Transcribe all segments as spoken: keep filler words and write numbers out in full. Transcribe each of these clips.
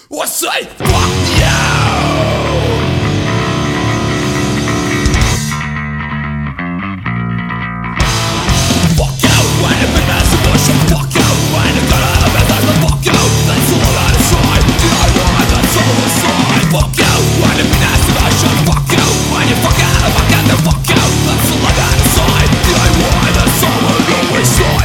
or say fuck you. Fuck you when it been as emotion. Fuck you when it got out of my life. Fuck you, that's all I decide. Did I lie? That's all I decide. Fuck you when it been as emotion. Fuck you when you fuck out of my gun. Fuck you, that's all I gotta decide. Did I lie? That's all I always say.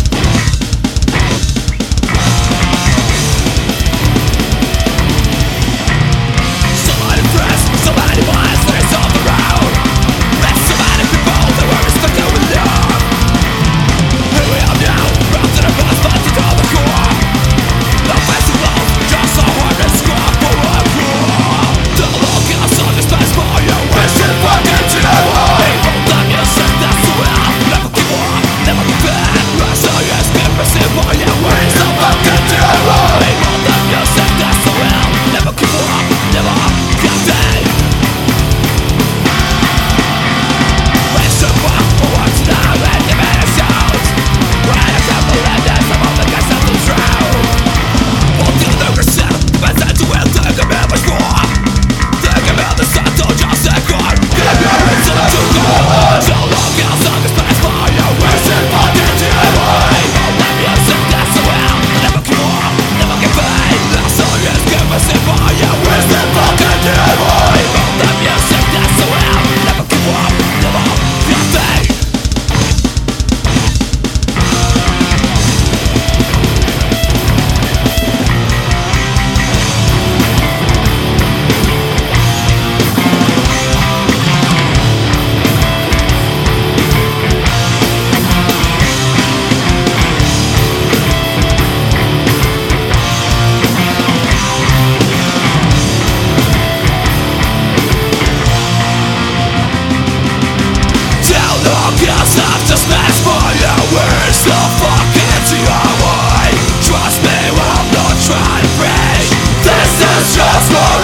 Somebody wants this on the road. There's so many people that were respected with love. Here we are now, round to the bus, but to the core. The festival, just a hard and squad for a war. The look in the sun is best for you. Wish it fucking to the wall. People that you said that's the way. Never give up, never give in. Rush so you escape, receive for you. Wish the fucking to the wall. People that you said that's the way. Never give up, never give in. Cause I've just smashed for you. Where's the fucking to your way? Trust me, I'm not trying to break. This is just what